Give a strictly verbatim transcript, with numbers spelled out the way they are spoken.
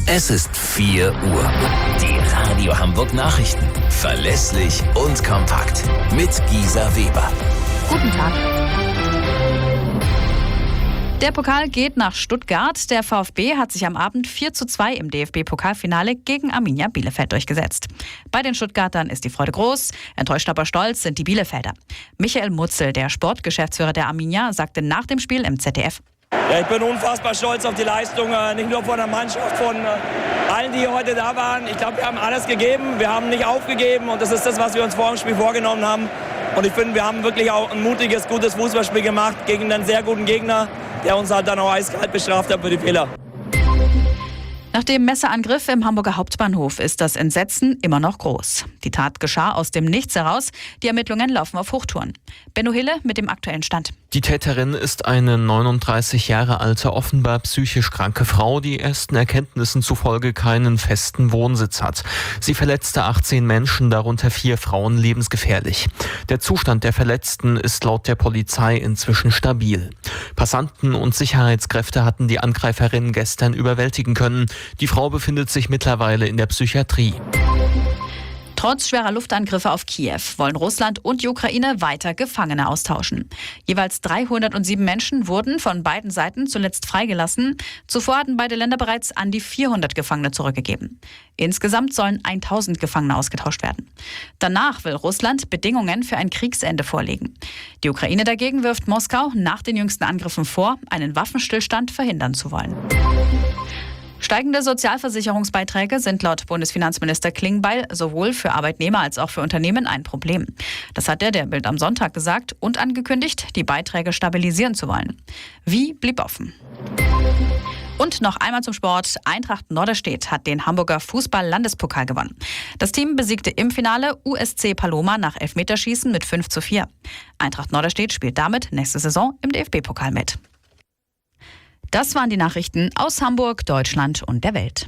Es ist vier Uhr. Die Radio Hamburg Nachrichten. Verlässlich und kompakt. Mit Gisa Weber. Guten Tag. Der Pokal geht nach Stuttgart. Der VfB hat sich am Abend vier zu zwei im D F B-Pokalfinale gegen Arminia Bielefeld durchgesetzt. Bei den Stuttgartern ist die Freude groß. Enttäuscht aber stolz sind die Bielefelder. Michael Mutzel, der Sportgeschäftsführer der Arminia, sagte nach dem Spiel im Z D F: Ja, ich bin unfassbar stolz auf die Leistung, nicht nur von der Mannschaft, von allen, die heute da waren. Ich glaube, wir haben alles gegeben, wir haben nicht aufgegeben und das ist das, was wir uns vor dem Spiel vorgenommen haben. Und ich finde, wir haben wirklich auch ein mutiges, gutes Fußballspiel gemacht gegen einen sehr guten Gegner, der uns halt dann auch eiskalt bestraft hat für die Fehler. Nach dem Messerangriff im Hamburger Hauptbahnhof ist das Entsetzen immer noch groß. Die Tat geschah aus dem Nichts heraus. Die Ermittlungen laufen auf Hochtouren. Benno Hille mit dem aktuellen Stand. Die Täterin ist eine neununddreißig Jahre alte, offenbar psychisch kranke Frau, die ersten Erkenntnissen zufolge keinen festen Wohnsitz hat. Sie verletzte achtzehn Menschen, darunter vier Frauen, lebensgefährlich. Der Zustand der Verletzten ist laut der Polizei inzwischen stabil. Passanten und Sicherheitskräfte hatten die Angreiferin gestern überwältigen können. Die Frau befindet sich mittlerweile in der Psychiatrie. Trotz schwerer Luftangriffe auf Kiew wollen Russland und die Ukraine weiter Gefangene austauschen. Jeweils dreihundertsieben Menschen wurden von beiden Seiten zuletzt freigelassen. Zuvor hatten beide Länder bereits an die vierhundert Gefangene zurückgegeben. Insgesamt sollen tausend Gefangene ausgetauscht werden. Danach will Russland Bedingungen für ein Kriegsende vorlegen. Die Ukraine dagegen wirft Moskau nach den jüngsten Angriffen vor, einen Waffenstillstand verhindern zu wollen. Steigende Sozialversicherungsbeiträge sind laut Bundesfinanzminister Klingbeil sowohl für Arbeitnehmer als auch für Unternehmen ein Problem. Das hat er der Bild am Sonntag gesagt und angekündigt, die Beiträge stabilisieren zu wollen. Wie, blieb offen. Und noch einmal zum Sport. Eintracht Norderstedt hat den Hamburger Fußball-Landespokal gewonnen. Das Team besiegte im Finale U S C Paloma nach Elfmeterschießen mit fünf zu vier. Eintracht Norderstedt spielt damit nächste Saison im D F B-Pokal mit. Das waren die Nachrichten aus Hamburg, Deutschland und der Welt.